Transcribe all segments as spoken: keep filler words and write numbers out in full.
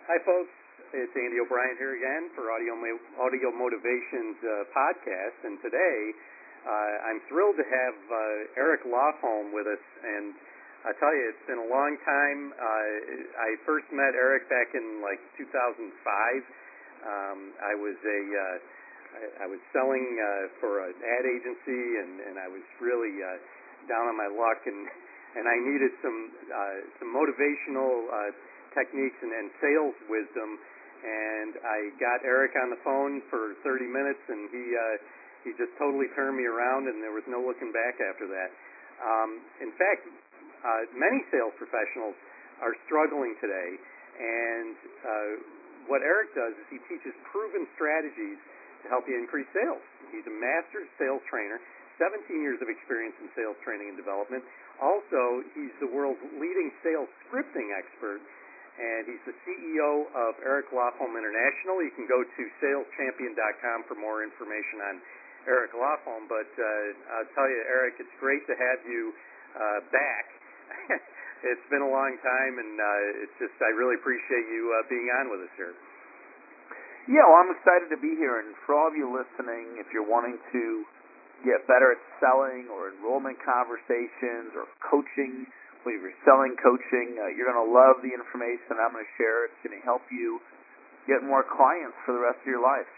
Hi, folks. It's Andy O'Brien here again for Audio Audio Motivations uh, podcast, and today uh, I'm thrilled to have uh, Eric Lofholm with us. And I tell you, it's been a long time. Uh, I first met Eric back in like two thousand five. Um, I was a uh, I, I was selling uh, for an ad agency, and, and I was really uh, down on my luck, and and I needed some uh, some motivational uh, techniques and, and sales wisdom. And I got Eric on the phone for thirty minutes, and he uh, he just totally turned me around, and there was no looking back after that. Um, in fact, uh, many sales professionals are struggling today, and uh, what Eric does is he teaches proven strategies to help you increase sales. He's a master sales trainer, seventeen years of experience in sales training and development. Also, he's the world's leading sales scripting expert, and he's the C E O of Eric Lofholm International. You can go to sales champion dot com for more information on Eric Lofholm. But uh, I'll tell you, Eric, it's great to have you uh, back. It's been a long time, and uh, it's just I really appreciate you uh, being on with us here. Yeah, well, I'm excited to be here. And for all of you listening, if you're wanting to get better at selling or enrollment conversations or coaching, when you're selling coaching, uh, you're going to love the information I'm going to share. It's going to help you get more clients for the rest of your life.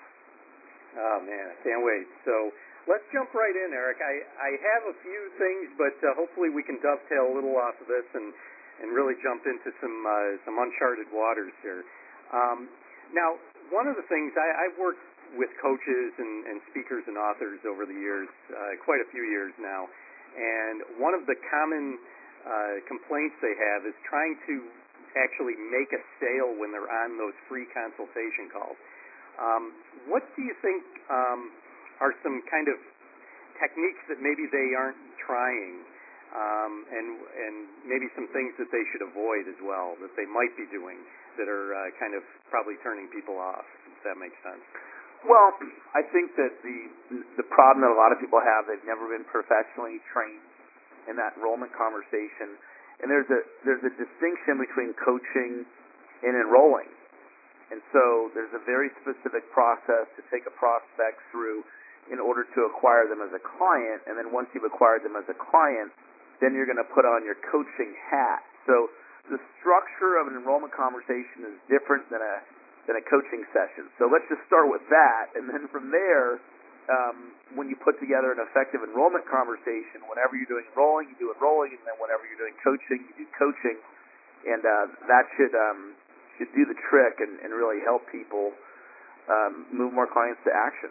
Oh, man, I can't wait. So let's jump right in, Eric. I, I have a few things, but uh, hopefully we can dovetail a little off of this and, and really jump into some uh, some uncharted waters here. Um, now, one of the things, I, I've worked with coaches and, and speakers and authors over the years, uh, quite a few years now, and one of the common Uh, complaints they have is trying to actually make a sale when they're on those free consultation calls. Um, what do you think um, are some kind of techniques that maybe they aren't trying, um, and and maybe some things that they should avoid as well that they might be doing that are uh, kind of probably turning people off, if that makes sense? Well, I think that the the problem that a lot of people have, they've never been professionally trained in that enrollment conversation, and there's a there's a distinction between coaching and enrolling, and so there's a very specific process to take a prospect through in order to acquire them as a client, and then once you've acquired them as a client, then you're going to put on your coaching hat. So the structure of an enrollment conversation is different than a than a coaching session. So let's just start with that, and then from there, Um, when you put together an effective enrollment conversation, whenever you're doing enrolling, you do enrolling, and then whenever you're doing coaching, you do coaching, and uh, that should um, should do the trick and, and really help people um, move more clients to action.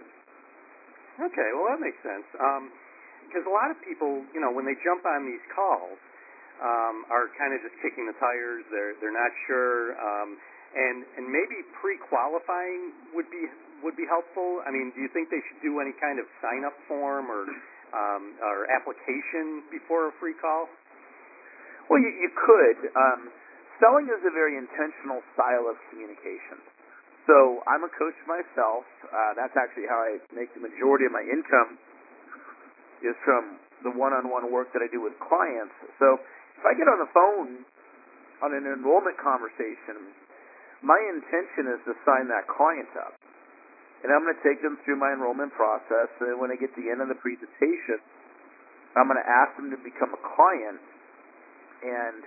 Okay, well that makes sense. Um, because a lot of people, you know, when they jump on these calls, um, are kind of just kicking the tires. They're they're not sure, um, and and maybe pre-qualifying would be. would be helpful? I mean, do you think they should do any kind of sign-up form or um, or application before a free call? Well, you, you could. Um, selling is a very intentional style of communication. So I'm a coach myself. Uh, that's actually how I make the majority of my income is from the one-on-one work that I do with clients. So if I get on the phone on an enrollment conversation, my intention is to sign that client up. And I'm going to take them through my enrollment process, and then when I get to the end of the presentation, I'm going to ask them to become a client. And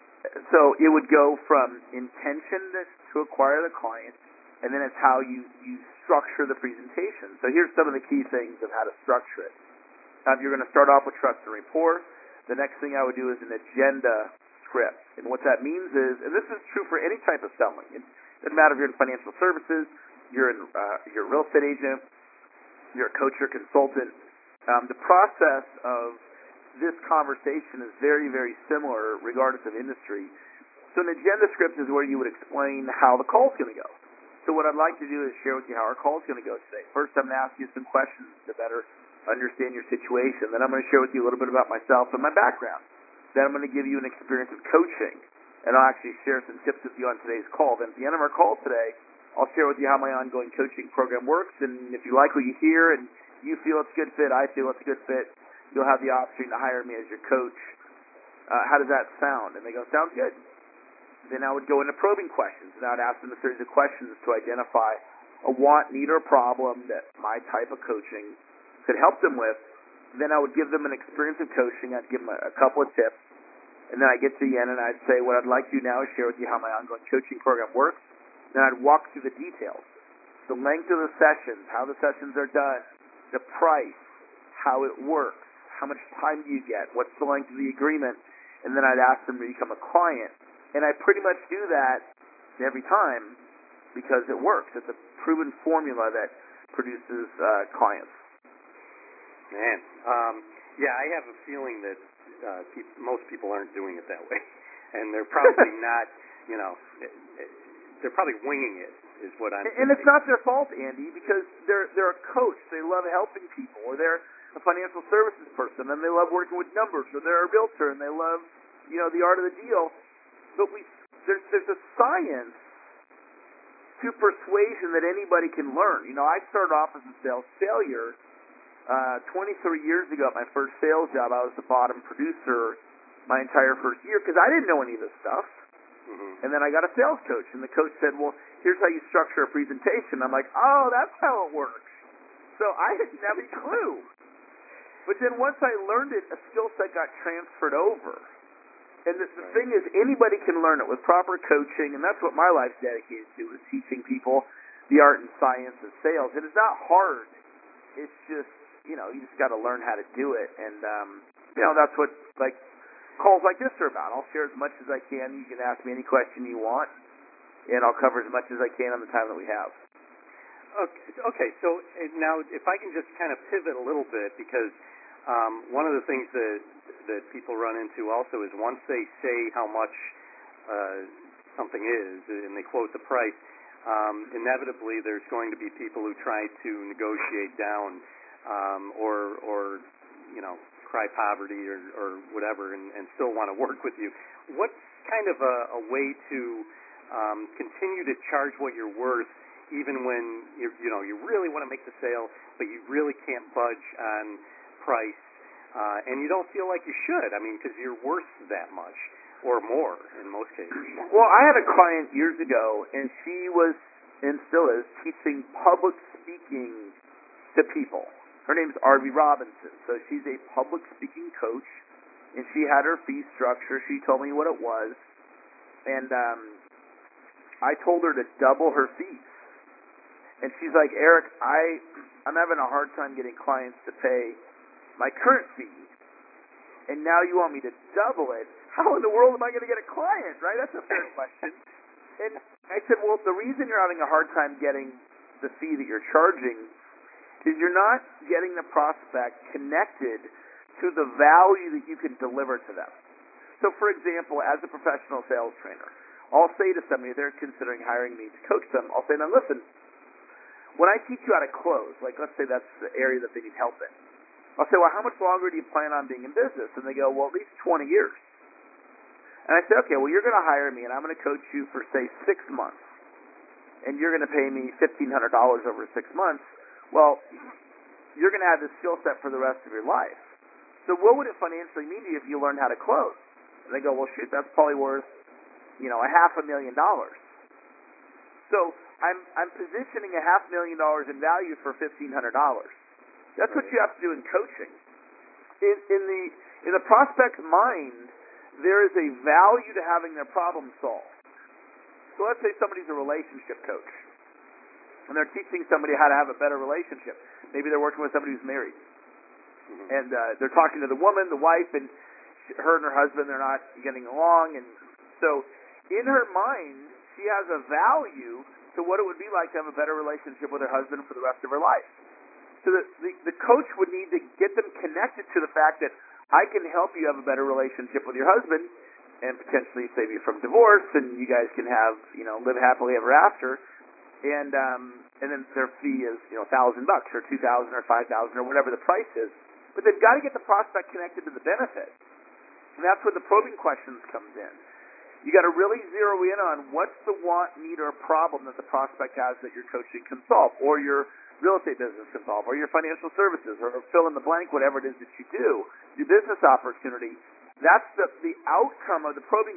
so it would go from intention to acquire the client, and then it's how you, you structure the presentation. So here's some of the key things of how to structure it. Um, you're going to start off with trust and rapport. The next thing I would do is an agenda script. And what that means is, and this is true for any type of selling. It doesn't matter if you're in financial services, you're in, uh, you're a real estate agent, you're a coach or consultant. Um, the process of this conversation is very, very similar regardless of industry. So an agenda script is where you would explain how the call is going to go. So what I'd like to do is share with you how our call is going to go today. First, I'm going to ask you some questions to better understand your situation. Then I'm going to share with you a little bit about myself and my background. Then I'm going to give you an experience of coaching, and I'll actually share some tips with you on today's call. Then at the end of our call today, I'll share with you how my ongoing coaching program works, and if you like what you hear and you feel it's a good fit, I feel it's a good fit, you'll have the opportunity to hire me as your coach. Uh, how does that sound? And they go, sounds good. then I would go into probing questions, and I would ask them a series of questions to identify a want, need, or problem that my type of coaching could help them with. Then I would give them an experience of coaching. I'd give them a, a couple of tips, and then I'd get to the end, and I'd say, what I'd like to do now is share with you how my ongoing coaching program works. Then I'd walk through the details, the length of the sessions, how the sessions are done, the price, how it works, how much time do you get, what's the length of the agreement, and then I'd ask them to become a client. And I pretty much do that every time because it works. It's a proven formula that produces uh, clients. Man, um, yeah, I have a feeling that uh, pe- most people aren't doing it that way, and they're probably not. You know, they're probably winging it. Is what I'm. And, and it's not their fault, Andy, because they're they're a coach. They love helping people, or they're a financial services person, and they love working with numbers, or they're a realtor, and they love, you know, the art of the deal. But we there's there's a science to persuasion that anybody can learn. You know, I started off as a sales failure uh, twenty-three years ago at my first sales job. I was the bottom producer my entire first year because I didn't know any of this stuff. Mm-hmm. And then I got a sales coach, and the coach said, well, here's how you structure a presentation. I'm like, oh, that's how it works. So I didn't have any clue. But then once I learned it, a skill set got transferred over. And the, the thing is, anybody can learn it with proper coaching, and that's what my life's dedicated to, is teaching people the art and science of sales. It is not hard. It's just, you know, you just got to learn how to do it. And, um, you know, that's what, like, calls like this are about. I'll share as much as I can. You can ask me any question you want, and I'll cover as much as I can on the time that we have. Okay, okay. So now, if I can just kind of pivot a little bit, because um, one of the things that that people run into also is once they say how much uh, something is, and they quote the price, um, inevitably there's going to be people who try to negotiate down, um, or or you know, cry poverty or, or whatever, and, and still want to work with you. What's kind of a, a way to um, continue to charge what you're worth, even when you you know you really want to make the sale, but you really can't budge on price, uh, and you don't feel like you should? I mean, because you're worth that much or more in most cases. Well, I had a client years ago, and she was, and still is, teaching public speaking to people. Her name's Arby Robinson. So she's a public speaking coach, and she had her fee structure. She told me what it was, and um, I told her to double her fees. And she's like, Eric, I, I'm having a hard time getting clients to pay my current fee, and now you want me to double it? How in the world am I going to get a client, right? That's a fair question. And I said, well, the reason you're having a hard time getting the fee that you're charging is you're not getting the prospect connected to the value that you can deliver to them. So, for example, as a professional sales trainer, I'll say to somebody, they're considering hiring me to coach them, I'll say, now listen, when I teach you how to close, like let's say that's the area that they need help in, I'll say, well, how much longer do you plan on being in business? And they go, well, at least twenty years. And I say, okay, well, you're going to hire me, and I'm going to coach you for, say, six months, and you're going to pay me fifteen hundred dollars over six months. Well, you're going to have this skill set for the rest of your life. So what would it financially mean to you if you learned how to close? And they go, well, shoot, that's probably worth, you know, a half a million dollars. So I'm I'm positioning a half million dollars in value for fifteen hundred dollars. That's what you have to do in coaching. In, in the in the prospect's mind, there is a value to having their problem solved. So let's say somebody's a relationship coach, and they're teaching somebody how to have a better relationship. Maybe they're working with somebody who's married. Mm-hmm. And uh, they're talking to the woman, the wife, and she, her and her husband, they're not getting along. And so in her mind, she has a value to what it would be like to have a better relationship with her husband for the rest of her life. So the, the, the coach would need to get them connected to the fact that I can help you have a better relationship with your husband and potentially save you from divorce, and you guys can have, you know, live happily ever after. And um, and then their fee is, you know, a thousand bucks or two thousand or five thousand or whatever the price is. But they've got to get the prospect connected to the benefit, and that's where the probing questions comes in. You got to really zero in on what's the want, need, or problem that the prospect has that your coaching can solve, or your real estate business can solve, or your financial services, or fill in the blank, whatever it is that you do, your business opportunity. That's the, the outcome of the probing questions.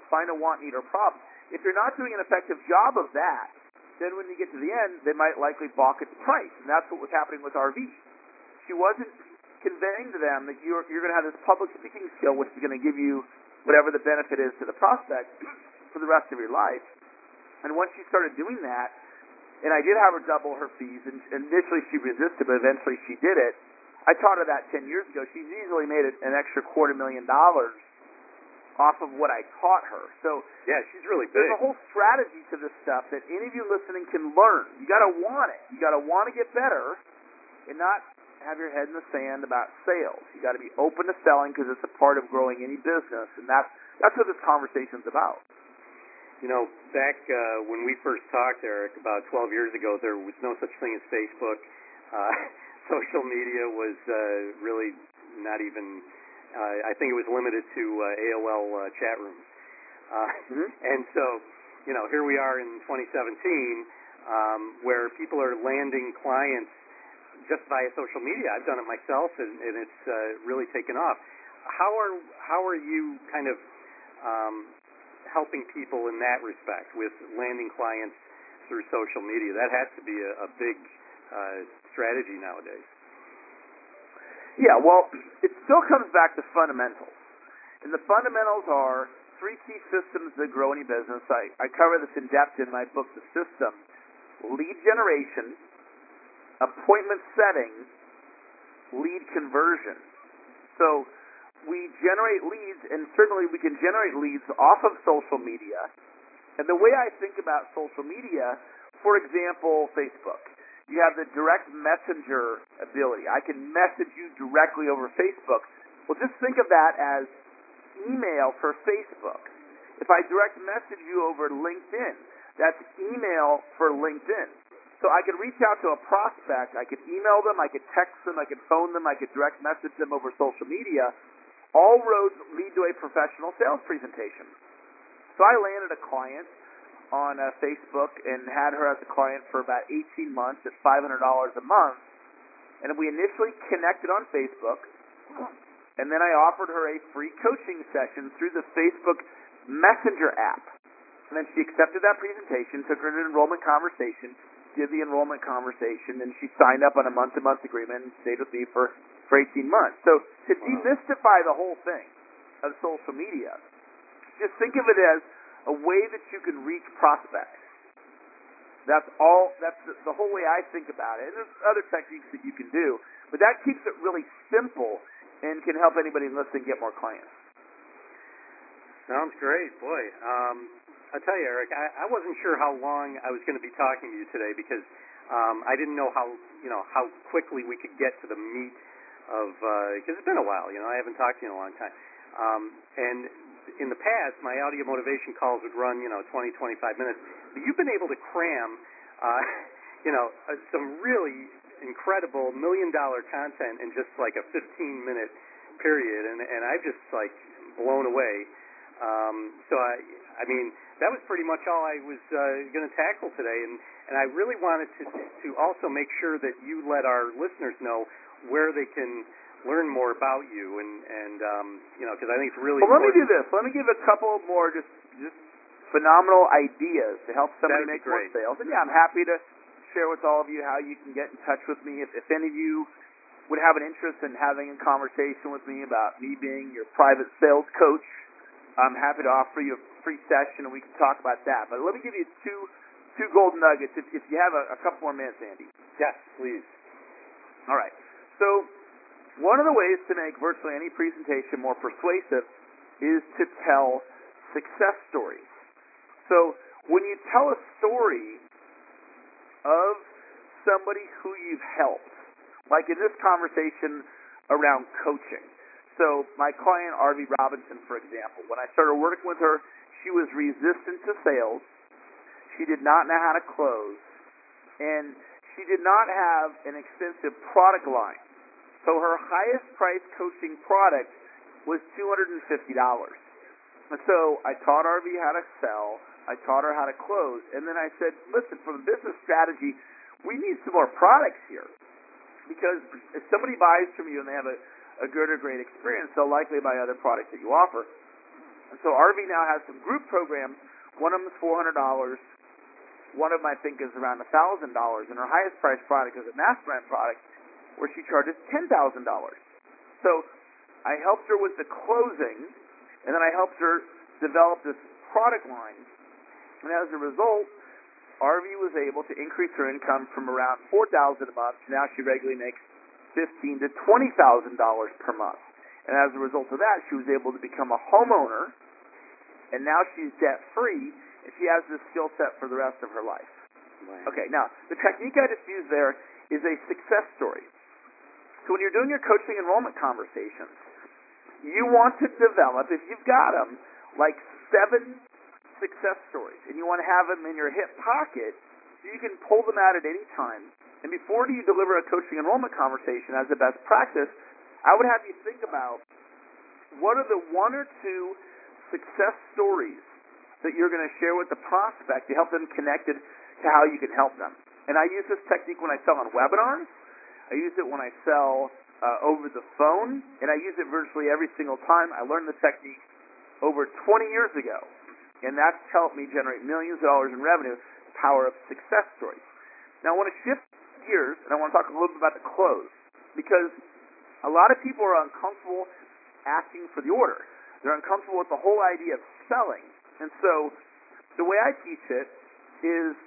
find a want, need, or problem. If you're not doing an effective job of that, then when you get to the end, they might likely balk at the price. And that's what was happening with R V. She wasn't conveying to them that you're, you're going to have this public speaking skill, which is going to give you whatever the benefit is to the prospect for the rest of your life. And once she started doing that, and I did have her double her fees, and initially she resisted, but eventually she did it. I taught her that ten years ago. She's easily made an extra quarter million dollars off of what I taught her. So yeah, she's really big. There's a whole strategy to this stuff that any of you listening can learn. You got to want it. You got to want to get better, and not have your head in the sand about sales. You got to be open to selling because it's a part of growing any business, and that's that's what this conversation's about. You know, back uh, when we first talked, Eric, about twelve years ago, there was no such thing as Facebook. Uh, social media was uh, really not even. Uh, I think it was limited to uh, A O L uh, chat rooms. Uh, mm-hmm. And so, you know, here we are in twenty seventeen, um, where people are landing clients just via social media. I've done it myself, and, and it's uh, really taken off. How are how are you kind of um, helping people in that respect with landing clients through social media? That has to be a, a big uh, strategy nowadays. Yeah, well, it still comes back to fundamentals. And the fundamentals are three key systems that grow any business. I, I cover this in depth in my book, The System. Lead generation, appointment setting, lead conversion. So we generate leads, and certainly we can generate leads off of social media. And the way I think about social media, for example, Facebook. You have the direct messenger ability. I can message you directly over Facebook. Well, just think of that as email for Facebook. If I direct message you over LinkedIn, that's email for LinkedIn. So I could reach out to a prospect. I could email them. I could text them. I could phone them. I could direct message them over social media. All roads lead to a professional sales presentation. So I landed a client on uh, Facebook and had her as a client for about eighteen months at five hundred dollars a month. And we initially connected on Facebook, and then I offered her a free coaching session through the Facebook Messenger app. And then she accepted that presentation, took her to an enrollment conversation, did the enrollment conversation, and she signed up on a month-to-month agreement and stayed with me for, for eighteen months. So to demystify the whole thing of social media, just think of it as a way that you can reach prospects. That's all. That's the, the whole way I think about it. And there's other techniques that you can do, but that keeps it really simple and can help anybody listening get more clients. Sounds great, boy. Um, I tell you, Eric, I, I wasn't sure how long I was going to be talking to you today because um, I didn't know how you know how quickly we could get to the meat of because uh, it's been a while. You know, I haven't talked to you in a long time, um, and. In the past, my audio motivation calls would run, you know, twenty, twenty-five minutes. But you've been able to cram, uh, you know, uh, some really incredible million-dollar content in just like a fifteen-minute period, and and I've just like blown away. Um, so I, I mean, that was pretty much all I was uh, going to tackle today, and and I really wanted to to also make sure that you let our listeners know where they can learn more about you, and and um, you know, because I think it's really. Well, important. Let me do this. Let me give a couple more just just phenomenal ideas to help somebody make more sales. And yeah, I'm happy to share with all of you how you can get in touch with me. If, if any of you would have an interest in having a conversation with me about me being your private sales coach, I'm happy to offer you a free session, and we can talk about that. But let me give you two two golden nuggets. If, if you have a, a couple more minutes, Andy. Yes, please. All right. So. One of the ways to make virtually any presentation more persuasive is to tell success stories. So when you tell a story of somebody who you've helped, like in this conversation around coaching. So my client, R V Robinson, for example, when I started working with her, she was resistant to sales. She did not know how to close. And she did not have an extensive product line. So her highest priced coaching product was two hundred fifty dollars. And so I taught R V how to sell. I taught her how to close. And then I said, listen, from a business strategy, we need some more products here. Because if somebody buys from you and they have a, a good or great experience, they'll likely buy other products that you offer. And so R V now has some group programs. One of them is four hundred dollars. One of them, I think, is around one thousand dollars. And her highest priced product is a mastermind product where she charges ten thousand dollars. So I helped her with the closing, and then I helped her develop this product line. And as a result, R V was able to increase her income from around four thousand dollars a month to now she regularly makes fifteen thousand to twenty thousand dollars per month. And as a result of that, she was able to become a homeowner, and now she's debt-free, and she has this skill set for the rest of her life. Wow. Okay, now, the technique I just used there is a success story. So when you're doing your coaching enrollment conversations, you want to develop, if you've got them, like seven success stories, and you want to have them in your hip pocket so you can pull them out at any time. And before you deliver a coaching enrollment conversation as a best practice, I would have you think about what are the one or two success stories that you're going to share with the prospect to help them connected to how you can help them. And I use this technique when I sell on webinars. I use it when I sell uh, over the phone, and I use it virtually every single time. I learned the technique over twenty years ago, and that's helped me generate millions of dollars in revenue, the power of success stories. Now I want to shift gears, and I want to talk a little bit about the close, because a lot of people are uncomfortable asking for the order. They're uncomfortable with the whole idea of selling. And so the way I teach it is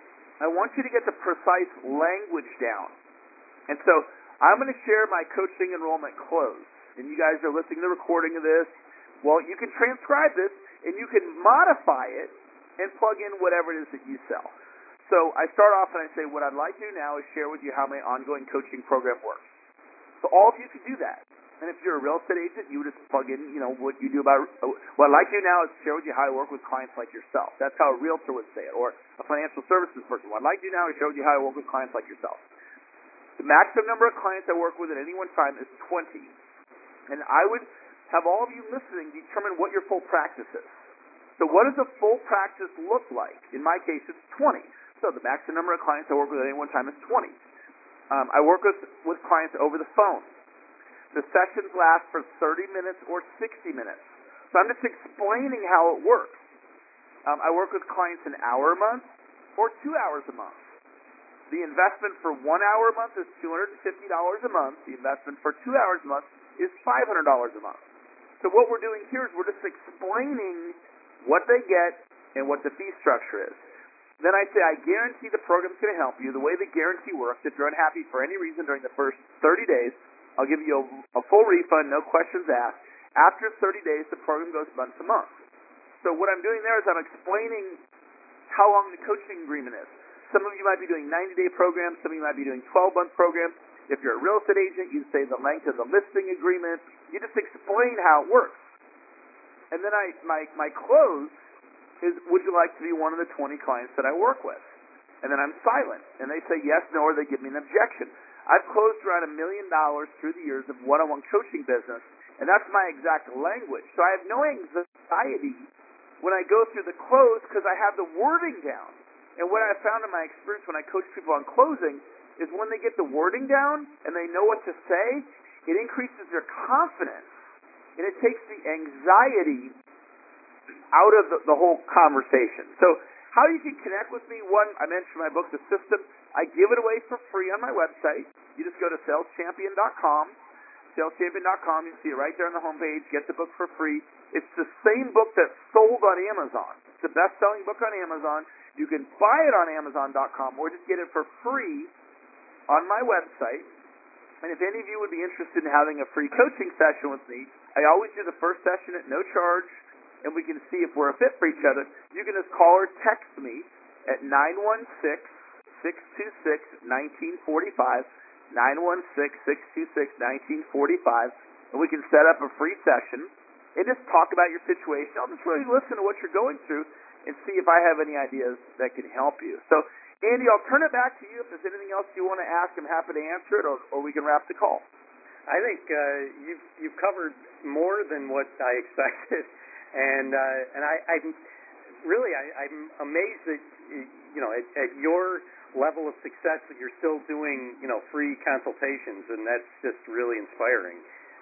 I want you to get the precise language down. And so I'm going to share my coaching enrollment close. And you guys are listening to the recording of this. Well, you can transcribe this, and you can modify it and plug in whatever it is that you sell. So I start off and I say, what I'd like to do now is share with you how my ongoing coaching program works. So all of you can do that. And if you're a real estate agent, you would just plug in, you know, what you do about, what I'd like to do now is share with you how I work with clients like yourself. That's how a realtor would say it, or a financial services person. What I'd like to do now is share with you how I work with clients like yourself. The maximum number of clients I work with at any one time is twenty. And I would have all of you listening determine what your full practice is. So what does a full practice look like? In my case, it's twenty. So the maximum number of clients I work with at any one time is twenty. Um, I work with, with clients over the phone. The sessions last for thirty minutes or sixty minutes. So I'm just explaining how it works. Um, I work with clients an hour a month or two hours a month. The investment for one hour a month is two hundred fifty dollars a month. The investment for two hours a month is five hundred dollars a month. So what we're doing here is we're just explaining what they get and what the fee structure is. Then I say, I guarantee the program's going to help you. The way the guarantee works, if you're unhappy for any reason during the first thirty days, I'll give you a, a full refund, no questions asked. After thirty days, the program goes month to month. So what I'm doing there is I'm explaining how long the coaching agreement is. Some of you might be doing ninety-day programs. Some of you might be doing twelve-month programs. If you're a real estate agent, you say the length of the listing agreement. You just explain how it works. And then I my, my close is, would you like to be one of the twenty clients that I work with? And then I'm silent. And they say yes, no, or they give me an objection. I've closed around a million dollars through the years of one-on-one coaching business, and that's my exact language. So I have no anxiety when I go through the close because I have the wording down. And what I found in my experience when I coach people on closing is when they get the wording down and they know what to say, it increases their confidence, and it takes the anxiety out of the, the whole conversation. So how you can connect with me, one, I mentioned my book, The System. I give it away for free on my website. You just go to sales champion dot com, sales champion dot com. You see it right there on the homepage. Get the book for free. It's the same book that's sold on Amazon. It's the best-selling book on Amazon. You can buy it on amazon dot com or just get it for free on my website. And if any of you would be interested in having a free coaching session with me, I always do the first session at no charge, and we can see if we're a fit for each other. You can just call or text me at nine one six, six two six, one nine four five, nine one six, six two six, one nine four five, and we can set up a free session and just talk about your situation. I'll just really listen to what you're going through and see if I have any ideas that can help you. So, Andy, I'll turn it back to you. If there's anything else you want to ask, I'm happy to answer it, or, or we can wrap the call. I think uh, you've, you've covered more than what I expected. And uh, and I, I'm really I, I'm amazed that you know at, at your level of success that you're still doing you know free consultations, and that's just really inspiring.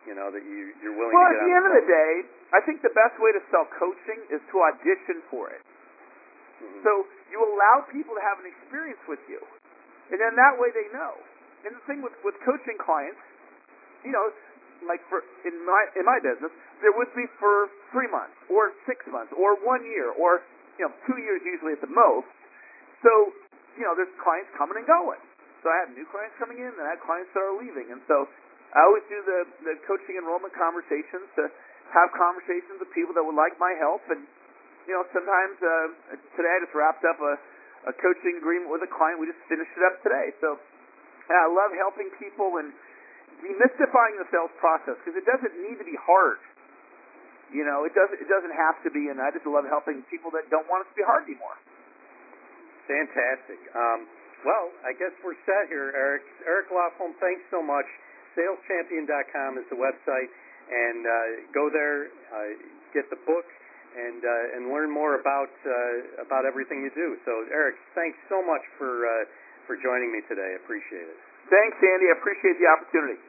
you know, that you, you're willing well, to get on the on end the of the day, I think the best way to sell coaching is to audition for it. Mm-hmm. So you allow people to have an experience with you, and then that way they know. And the thing with, with coaching clients, you know, like for in my in my business, they're with me for three months or six months or one year or you know two years usually at the most. So you know, there's clients coming and going. So I have new clients coming in, and I have clients that are leaving. And so I always do the the coaching enrollment conversations to have conversations with people that would like my help. And you know, sometimes uh, today I just wrapped up a, a coaching agreement with a client. We just finished it up today. So and I love helping people and demystifying the sales process because it doesn't need to be hard. You know, it doesn't it doesn't have to be, and I just love helping people that don't want it to be hard anymore. Fantastic. Um, well, I guess we're set here, Eric. Eric Lofholm, thanks so much. sales champion dot com is the website, and uh, go there, uh, get the book, and uh, and learn more about uh, about everything you do. So, Eric, thanks so much for uh, for joining me today. I appreciate it. Thanks, Andy. I appreciate the opportunity.